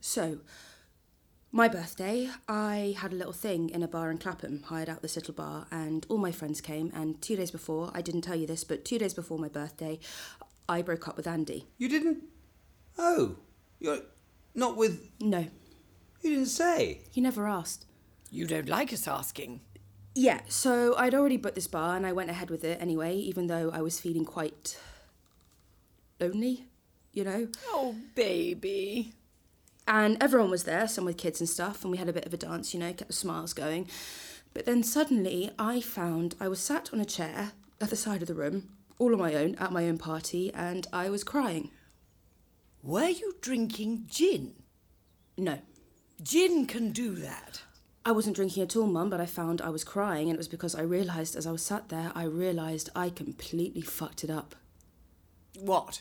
So, my birthday, I had a little thing in a bar in Clapham, hired out this little bar, and all my friends came, and 2 days before, I didn't tell you this, but 2 days before my birthday, I broke up with Andy. You didn't? Oh, you're not with... No. You didn't say. You never asked. You don't like us asking. Yeah, so I'd already booked this bar, and I went ahead with it anyway, even though I was feeling quite lonely, you know? Oh, baby. And everyone was there, some with kids and stuff, and we had a bit of a dance, you know, kept the smiles going. But then suddenly I found I was sat on a chair at the side of the room, all on my own, at my own party, and I was crying. Were you drinking gin? No. Gin can do that. I wasn't drinking at all, Mum, but I found I was crying, and it was because I realised, as I was sat there, I completely fucked it up. What?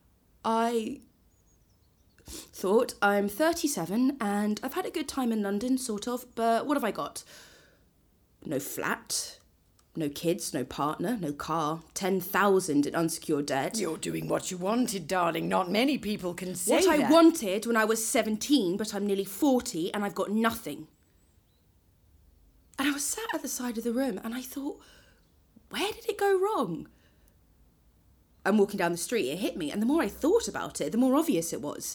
I thought, I'm 37 and I've had a good time in London, sort of, but what have I got? No flat, no kids, no partner, no car, 10,000 in unsecured debt. You're doing what you wanted, darling. Not many people can say What that. I wanted when I was 17, but I'm nearly 40 and I've got nothing. And I was sat at the side of the room and I thought, where did it go wrong? I'm walking down the street, it hit me, and the more I thought about it, the more obvious it was.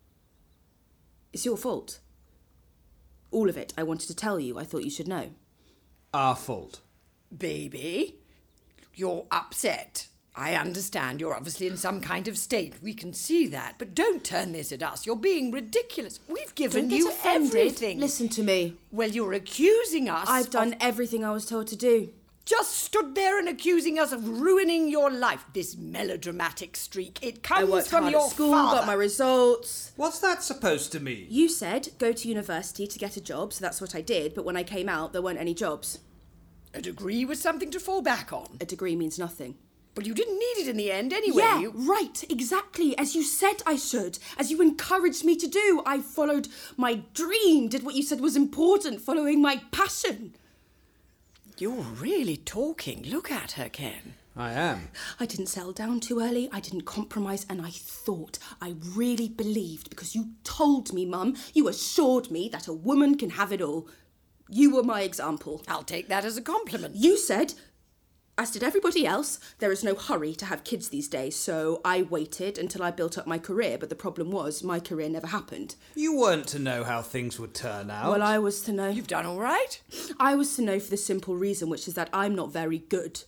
It's your fault. All of it. I wanted to tell you. I thought you should know. Our fault. Baby, you're upset. I understand you're obviously in some kind of state. We can see that. But don't turn this at us. You're being ridiculous. We've given Don't get you offended. everything. Listen to me. Well, you're accusing us. I've done everything I was told to do. Just stood there and accusing us of ruining your life. This melodramatic streak. It I comes worked from hard your at school, father. got my results. What's that supposed to mean? You said go to university to get a job, so that's what I did. But when I came out, there weren't any jobs. A degree was something to fall back on. A degree means nothing. But you didn't need it in the end anyway. Yeah, right, exactly. As you said I should. As you encouraged me to do. I followed my dream, did what you said was important, following my passion. You're really talking. Look at her, Ken. I am. I didn't settle down too early, I didn't compromise, and I really believed, because you told me, Mum, you assured me that a woman can have it all. You were my example. I'll take that as a compliment. You said, as did everybody else, there is no hurry to have kids these days, so I waited until I built up my career, but the problem was my career never happened. You weren't to know how things would turn out. Well, I was to know. You've done all right. I was to know for the simple reason, which is that I'm not very good.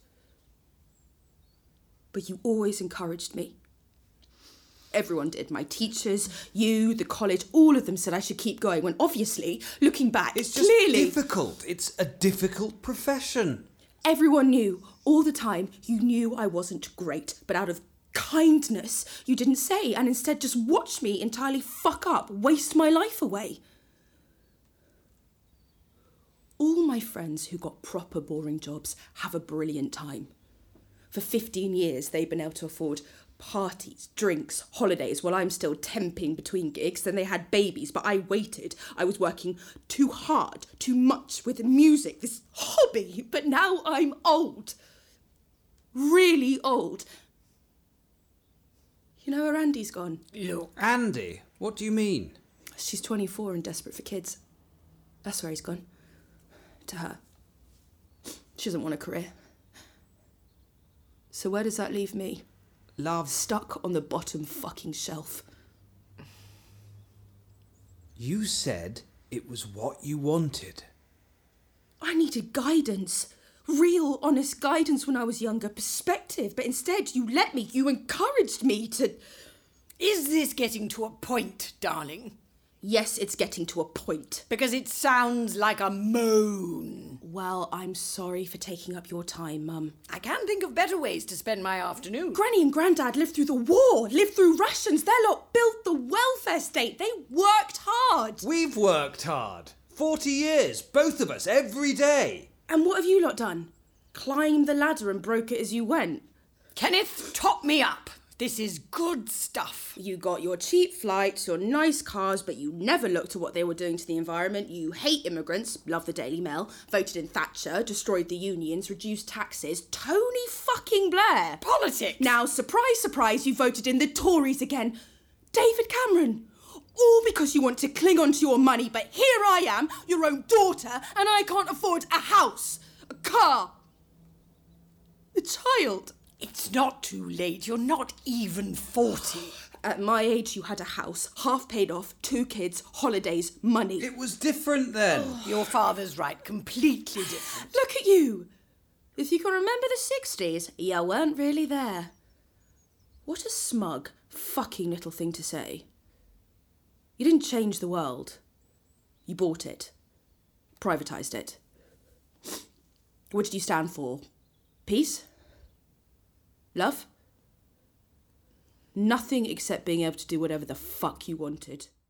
But you always encouraged me. Everyone did. My teachers, you, the college, all of them said I should keep going, when obviously, looking back, It's just clearly difficult. It's a difficult profession. everyone knew, all the time, you knew I wasn't great, but out of kindness, you didn't say, and instead just watched me entirely fuck up, waste my life away. All my friends who got proper boring jobs have a brilliant time. For 15 years, they've been able to afford parties, drinks, holidays, while I'm still temping between gigs. Then they had babies, but I waited. I was working too hard, too much with music, this hobby. But now I'm old. Really old. You know where Andy's gone? Look. Andy? What do you mean? She's 24 and desperate for kids. That's where he's gone. To her. She doesn't want a career. So where does that leave me? Love. Stuck on the bottom fucking shelf. You said it was what you wanted. I needed guidance. Real, honest guidance when I was younger. Perspective. But instead, you let me. You encouraged me to... Is this getting to a point, darling? Yes, it's getting to a point. Because it sounds like a moan. Well, I'm sorry for taking up your time, Mum. I can think of better ways to spend my afternoon. Granny and Grandad lived through the war, lived through rations. Their lot built the welfare state. They worked hard. We've worked hard. 40 years, both of us, every day. And what have you lot done? Climbed the ladder and broke it as you went? Kenneth, top me up. This is good stuff. You got your cheap flights, your nice cars, but you never looked at what they were doing to the environment. You hate immigrants, love the Daily Mail, voted in Thatcher, destroyed the unions, reduced taxes. Tony fucking Blair. Politics. Now, surprise, surprise, you voted in the Tories again. David Cameron. All because you want to cling on to your money, but here I am, your own daughter, and I can't afford a house, a car, a child. It's not too late. You're not even 40. At my age, you had a house, half paid off, 2 kids, holidays, money. It was different then. Your father's right. Completely different. Look at you. If you can remember the 60s, you weren't really there. What a smug, fucking little thing to say. You didn't change the world. You bought it. Privatised it. What did you stand for? Peace? Love? Nothing except being able to do whatever the fuck you wanted.